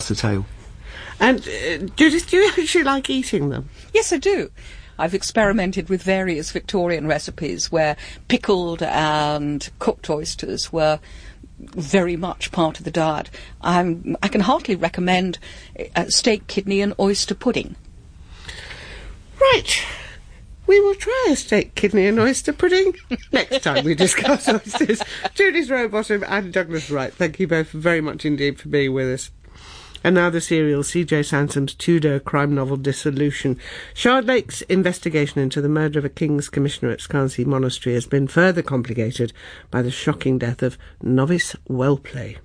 the tale. And, Judith, do you actually like eating them? Yes, I do. I've experimented with various Victorian recipes where pickled and cooked oysters were very much part of the diet. I can heartily recommend steak, kidney and oyster pudding. Right. We will try a steak, kidney and oyster pudding next time we discuss oysters. Judith Rowbottom and Douglas Wright, thank you both very much indeed for being with us. And now the serial C.J. Sansom's Tudor crime novel Dissolution. Shardlake's investigation into the murder of a King's Commissioner at Scansea Monastery has been further complicated by the shocking death of novice Wellplay.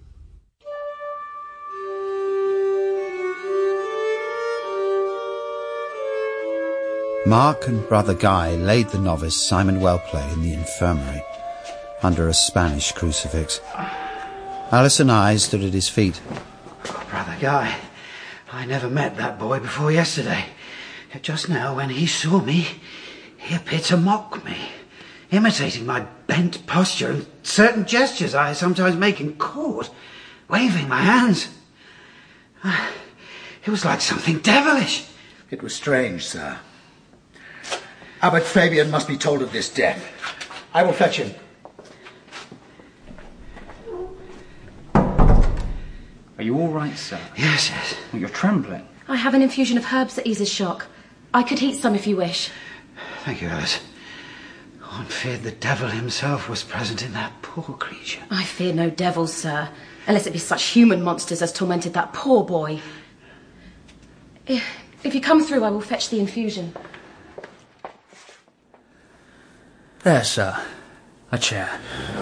Mark and Brother Guy laid the novice Simon Wellplay in the infirmary, under a Spanish crucifix. Alice and I stood at his feet. Brother Guy, I never met that boy before yesterday. Yet just now, when he saw me, he appeared to mock me, imitating my bent posture and certain gestures I sometimes make in court, waving my hands. It was like something devilish. It was strange, sir. Abbot Fabian must be told of this death. I will fetch him. Are you all right, sir? Yes, yes. Well, you're trembling. I have an infusion of herbs that eases shock. I could heat some if you wish. Thank you, Alice. One feared the devil himself was present in that poor creature. I fear no devils, sir, unless it be such human monsters as tormented that poor boy. If you come through, I will fetch the infusion. There, sir. A chair.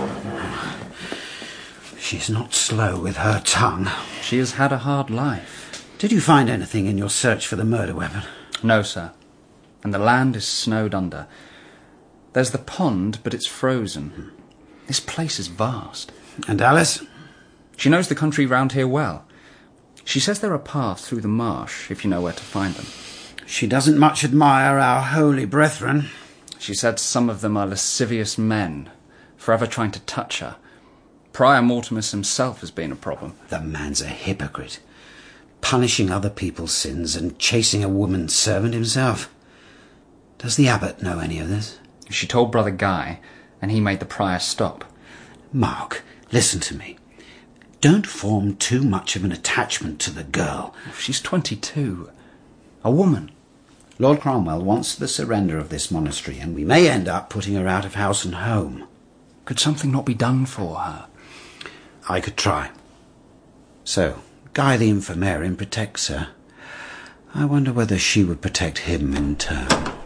She's not slow with her tongue. She has had a hard life. Did you find anything in your search for the murder weapon? No, sir. And the land is snowed under. There's the pond, but it's frozen. This place is vast. And Alice? She knows the country round here well. She says there are paths through the marsh, if you know where to find them. She doesn't much admire our holy brethren. She said some of them are lascivious men, forever trying to touch her. Prior Mortimus himself has been a problem. The man's a hypocrite, punishing other people's sins and chasing a woman servant himself. Does the abbot know any of this? She told Brother Guy, and he made the prior stop. Mark, listen to me. Don't form too much of an attachment to the girl. She's 22. A woman. Lord Cromwell wants the surrender of this monastery, and we may end up putting her out of house and home. Could something not be done for her? I could try. So, Guy the infirmarian protects her. I wonder whether she would protect him in turn.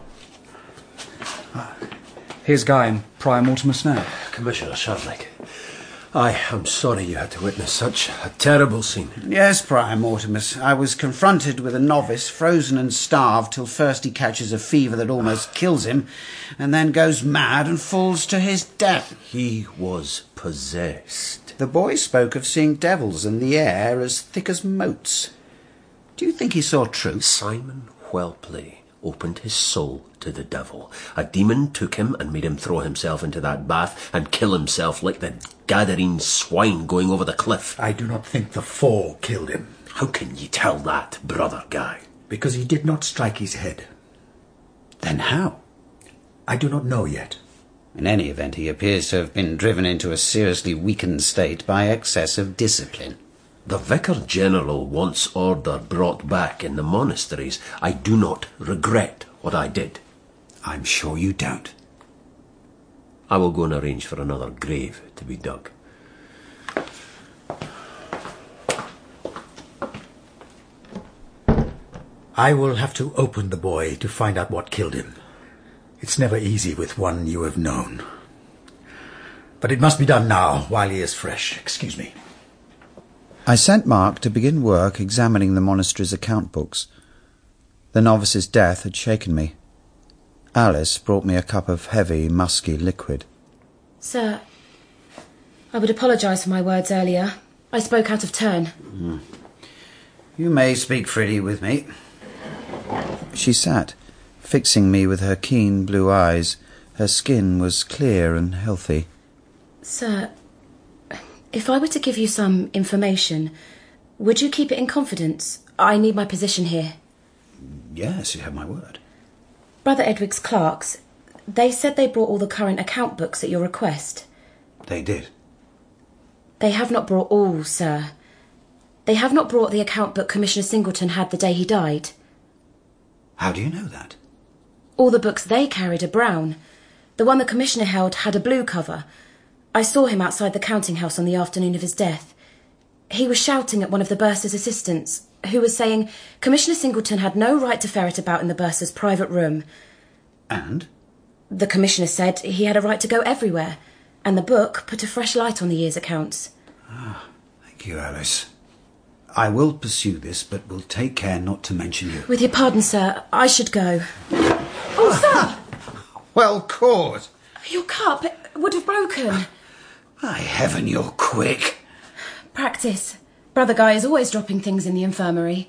Here's Guy and Prior Mortimus now. Commissioner Shardlake, I am sorry you had to witness such a terrible scene. Yes, Prior Mortimus. I was confronted with a novice, frozen and starved, till first he catches a fever that almost kills him, and then goes mad and falls to his death. He was possessed. The boy spoke of seeing devils in the air as thick as moats. Do you think he saw truth? Simon Wellplay opened his soul to the devil. A demon took him and made him throw himself into that bath and kill himself like the Gadarene swine going over the cliff. I do not think the fall killed him. How can ye tell that, Brother Guy? Because he did not strike his head. Then how? I do not know yet. In any event, he appears to have been driven into a seriously weakened state by excess of discipline. The Vicar-General wants order brought back in the monasteries. I do not regret what I did. I'm sure you don't. I will go and arrange for another grave to be dug. I will have to open the boy to find out what killed him. It's never easy with one you have known. But it must be done now, while he is fresh. Excuse me. I sent Mark to begin work examining the monastery's account books. The novice's death had shaken me. Alice brought me a cup of heavy, musky liquid. Sir, I would apologise for my words earlier. I spoke out of turn. You may speak freely with me. She sat, fixing me with her keen blue eyes. Her skin was clear and healthy. Sir, if I were to give you some information, Would you keep it in confidence? I need my position here. Yes, you have my word. Brother Edwig's clerks, they said they brought all the current account books at your request. They did. They have not brought all, sir. They have not brought the account book Commissioner Singleton had the day he died. How do you know that? All the books they carried are brown. The one the Commissioner held had a blue cover. I saw him outside the counting house on the afternoon of his death. He was shouting at one of the bursar's assistants, who was saying Commissioner Singleton had no right to ferret about in the bursar's private room. And? The Commissioner said he had a right to go everywhere, and the book put a fresh light on the year's accounts. Thank you, Alice. I will pursue this, but will take care not to mention you. With your pardon, sir, I should go. Oh, sir! Well caught. Your cup would have broken. By heaven, you're quick. Practice. Brother Guy is always dropping things in the infirmary.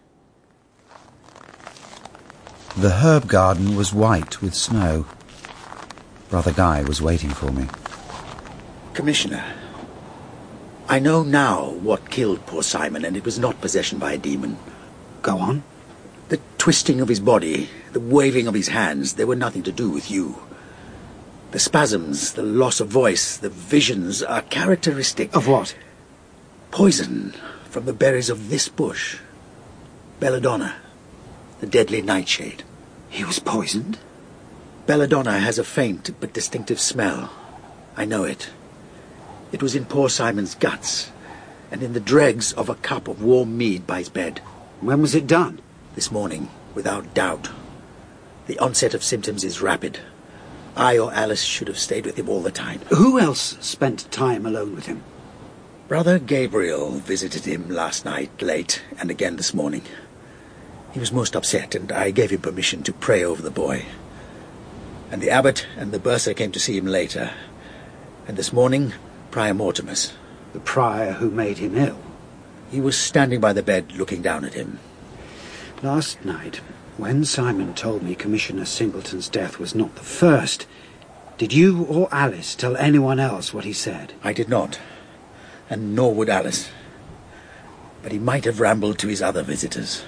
The herb garden was white with snow. Brother Guy was waiting for me. Commissioner, I know now what killed poor Simon, and it was not possession by a demon. Go on. The twisting of his body, the waving of his hands, they were nothing to do with you. The spasms, the loss of voice, the visions are characteristic... Of what? Poison from the berries of this bush. Belladonna, the deadly nightshade. He was poisoned? Belladonna has a faint but distinctive smell. I know it. It was in poor Simon's guts, and in the dregs of a cup of warm mead by his bed. When was it done? This morning, without doubt. The onset of symptoms is rapid. I or Alice should have stayed with him all the time. Who else spent time alone with him? Brother Gabriel visited him last night late, and again this morning. He was most upset, and I gave him permission to pray over the boy. And the abbot and the bursar came to see him later. And this morning, Prior Mortimus. The prior who made him ill? He was standing by the bed looking down at him. Last night, when Simon told me Commissioner Singleton's death was not the first, did you or Alice tell anyone else what he said? I did not, and nor would Alice. But he might have rambled to his other visitors.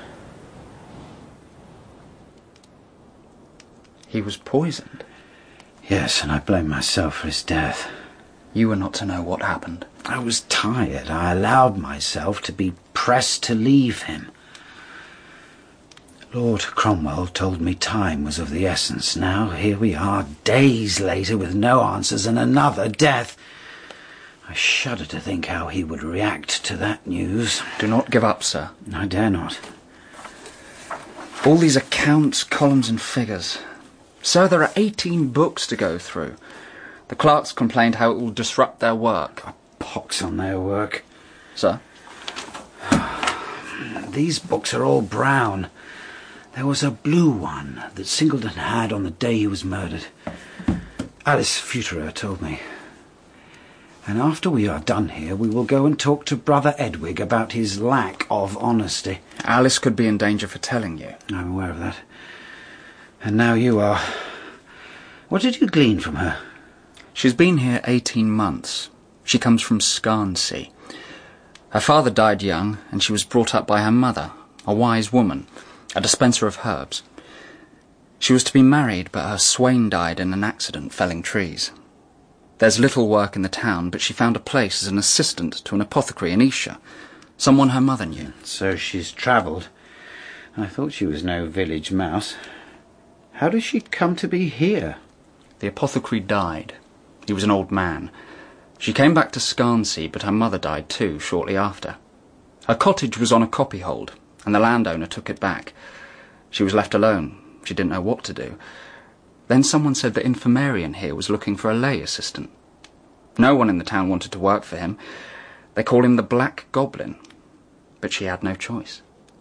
He was poisoned? Yes, and I blame myself for his death. You were not to know what happened. I was tired. I allowed myself to be pressed to leave him. Lord Cromwell told me time was of the essence. Now here we are, days later, with no answers and another death. I shudder to think how he would react to that news. Do not give up, sir. I dare not. All these accounts, columns and figures. Sir, there are 18 books to go through. The clerks complained how it will disrupt their work. Pox on their work. Sir? These books are all brown. There was a blue one that Singleton had on the day he was murdered. Alice Futerer told me. And after we are done here, we will go and talk to Brother Edwig about his lack of honesty. Alice could be in danger for telling you. I'm aware of that. And now you are. What did you glean from her? She's been here 18 months. She comes from Scarnsea. Her father died young, and she was brought up by her mother, a wise woman, a dispenser of herbs. She was to be married, but her swain died in an accident felling trees. There's little work in the town, but she found a place as an assistant to an apothecary in Esher, someone her mother knew. So she's travelled. I thought she was no village mouse. How does she come to be here? The apothecary died. He was an old man. She came back to Scarnsea, but her mother died too, shortly after. Her cottage was on a copyhold, and the landowner took it back. She was left alone. She didn't know what to do. Then someone said the infirmarian here was looking for a lay assistant. No one in the town wanted to work for him. They called him the Black Goblin. But she had no choice.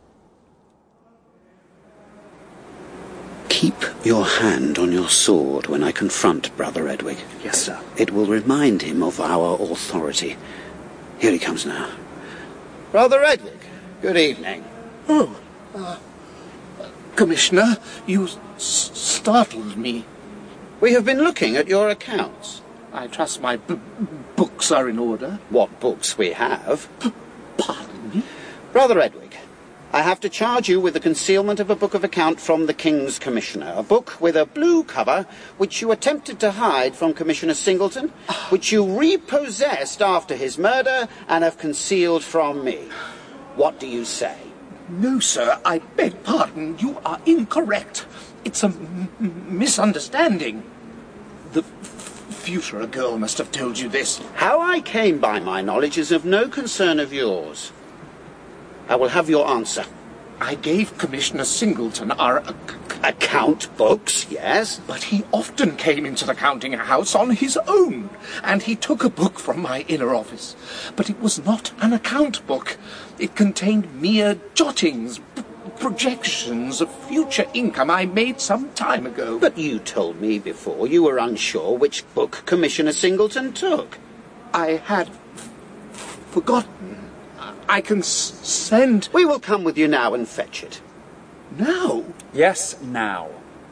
Keep your hand on your sword when I confront Brother Edwig. Yes, sir. It will remind him of our authority. Here he comes now. Brother Edwig, good evening. Oh, Commissioner, you startled me. We have been looking at your accounts. I trust my books are in order. What books we have? Pardon me? Brother Edwig, I have to charge you with the concealment of a book of account from the King's Commissioner, a book with a blue cover which you attempted to hide from Commissioner Singleton, which you repossessed after his murder and have concealed from me. What do you say? No, sir, I beg pardon. You are incorrect. It's a misunderstanding. The Futura girl must have told you this. How I came by my knowledge is of no concern of yours. I will have your answer. I gave Commissioner Singleton our account books, yes? But he often came into the counting house on his own, and he took a book from my inner office. But it was not an account book. It contained mere jottings, projections of future income I made some time ago. But you told me before you were unsure which book Commissioner Singleton took. I had forgotten. I can send... We will come with you now and fetch it. Now? Yes, now.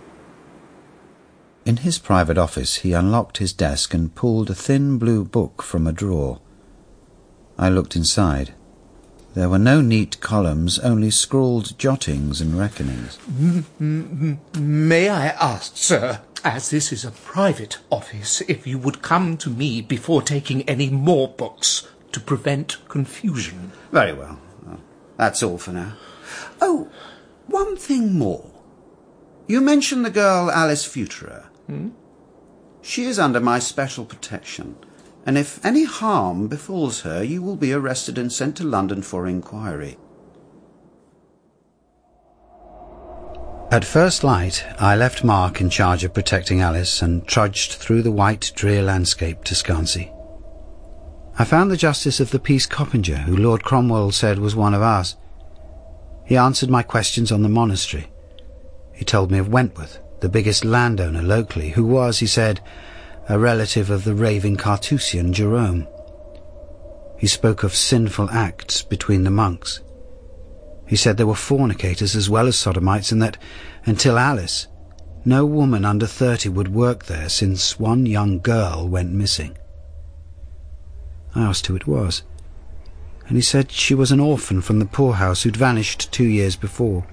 In his private office, he unlocked his desk and pulled a thin blue book from a drawer. I looked inside. There were no neat columns, only scrawled jottings and reckonings. May I ask, sir, as this is a private office, if you would come to me before taking any more books to prevent confusion? Very well. That's all for now. Oh, one thing more. You mentioned the girl Alice Futura. She is under my special protection, and if any harm befalls her, you will be arrested and sent to London for inquiry. At first light, I left Mark in charge of protecting Alice and trudged through the white, drear landscape to Scansea. I found the Justice of the Peace Coppinger, who Lord Cromwell said was one of us. He answered my questions on the monastery. He told me of Wentworth, the biggest landowner locally, who was, he said, a relative of the raving Carthusian Jerome. He spoke of sinful acts between the monks. He said there were fornicators as well as sodomites, and that, until Alice, no woman under 30 would work there, since one young girl went missing. I asked who it was, and he said she was an orphan from the poorhouse who'd vanished 2 years before.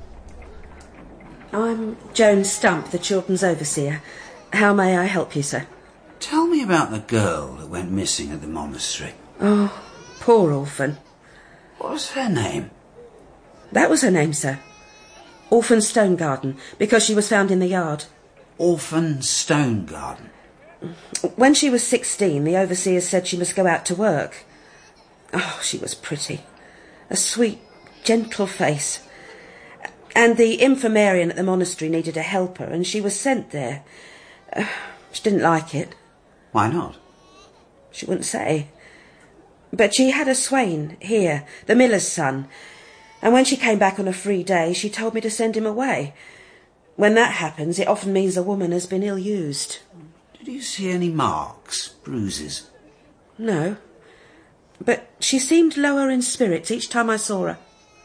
I'm Joan Stump, the children's overseer. How may I help you, sir? Tell me about the girl that went missing at the monastery. Oh, poor orphan. What was her name? That was her name, sir. Orphan Stonegarden, because she was found in the yard. Orphan Stonegarden? When she was 16, the overseer said she must go out to work. Oh, she was pretty. A sweet, gentle face. And the infirmarian at the monastery needed a helper, and she was sent there. She didn't like it. Why not? She wouldn't say. But she had a swain here, the miller's son, and when she came back on a free day, she told me to send him away. When that happens, it often means a woman has been ill-used. Did you see any marks, bruises? No, but she seemed lower in spirits each time I saw her.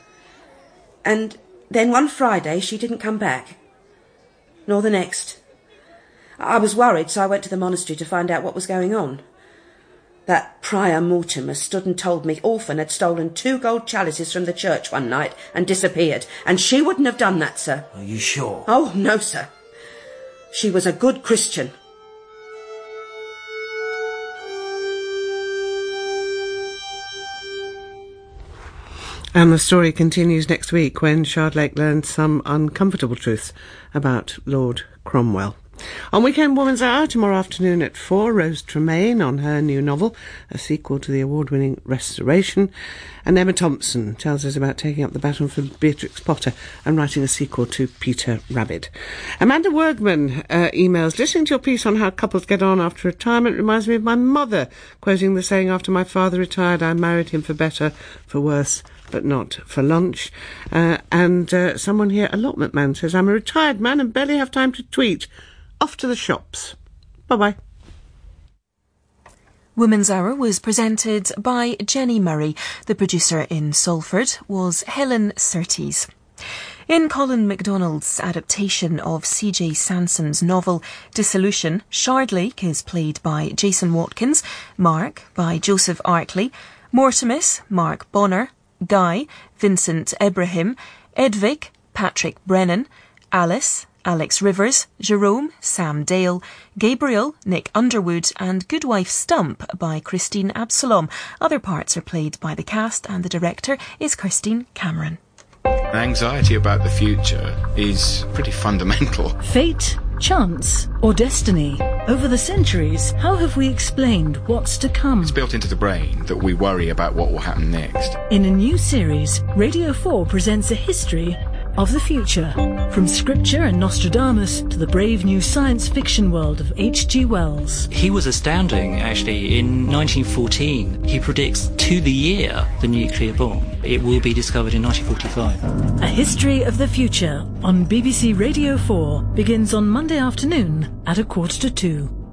And then one Friday she didn't come back, nor the next. I was worried, so I went to the monastery to find out what was going on. That Prior Mortimer stood and told me Orphan had stolen 2 gold chalices from the church one night and disappeared, and she wouldn't have done that, sir. Are you sure? Oh, no, sir. She was a good Christian. And the story continues next week when Shardlake learns some uncomfortable truths about Lord Cromwell. On Weekend Woman's Hour, tomorrow afternoon at 4, Rose Tremaine on her new novel, a sequel to the award-winning Restoration. And Emma Thompson tells us about taking up the baton for Beatrix Potter and writing a sequel to Peter Rabbit. Amanda Wergman emails, listening to your piece on how couples get on after retirement reminds me of my mother, quoting the saying, after my father retired, I married him for better, for worse, but not for lunch. And someone here, Allotment Man, says, I'm a retired man and barely have time to tweet. Off to the shops. Bye-bye. Women's Hour was presented by Jenny Murray. The producer in Salford was Helen Surtees. In Colin MacDonald's adaptation of C.J. Sanson's novel Dissolution, Shardlake is played by Jason Watkins, Mark by Joseph Arkley, Mortimus, Mark Bonner, Guy, Vincent Ibrahim, Edvig, Patrick Brennan, Alice, Alex Rivers, Jerome, Sam Dale, Gabriel, Nick Underwood, and Goodwife Stump by Christine Absalom. Other parts are played by the cast, and the director is Christine Cameron. Anxiety about the future is pretty fundamental. Fate, chance, or destiny? Over the centuries, how have we explained what's to come? It's built into the brain that we worry about what will happen next. In a new series, Radio 4 presents a history of the future. From scripture and Nostradamus to the brave new science fiction world of H.G. Wells. He was astounding, actually. In 1914, he predicts to the year the nuclear bomb. It will be discovered in 1945. A History of the Future on BBC Radio 4 begins on Monday afternoon at 1:45.